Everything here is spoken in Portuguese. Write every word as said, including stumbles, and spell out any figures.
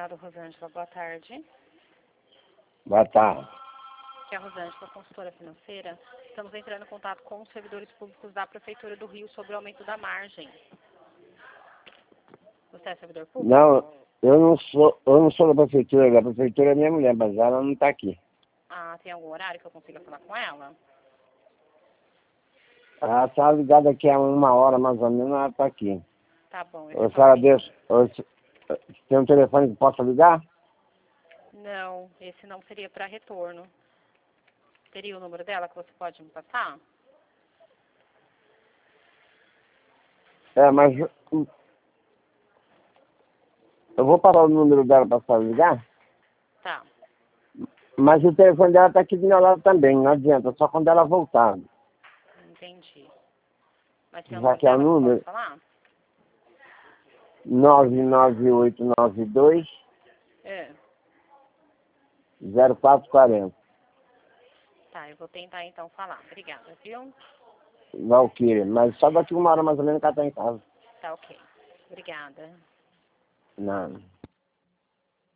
Obrigada, Rosângela. Boa tarde. Boa tarde. Aqui é a Rosângela, consultora financeira. Estamos entrando em contato com os servidores públicos da Prefeitura do Rio sobre o aumento da margem. Você é servidor público? Não, eu não sou, eu não sou da Prefeitura. Da Prefeitura é minha mulher, mas ela não está aqui. Ah, tem algum horário que eu consiga falar com ela? Ela está ligada aqui há uma hora mais ou menos, ela está aqui. Tá bom. Ô, Eu senhora, deixa, ô, se- tem um telefone que possa ligar? Não, esse não seria para retorno. Teria o número dela que você pode me passar? É, mas hum, eu vou parar o número dela para só ligar, Tá, mas o telefone dela está aqui do meu lado também, não adianta, só quando ela voltar. entendi. Mas tem o Já número que é o dela que eu número posso falar? nove nove oito nove dois É. zero quatro quatro zero. Tá, eu vou tentar então falar. Obrigada, viu? Valquíria, mas só daqui uma hora mais ou menos que ela está em casa. Tá ok. Obrigada. Não.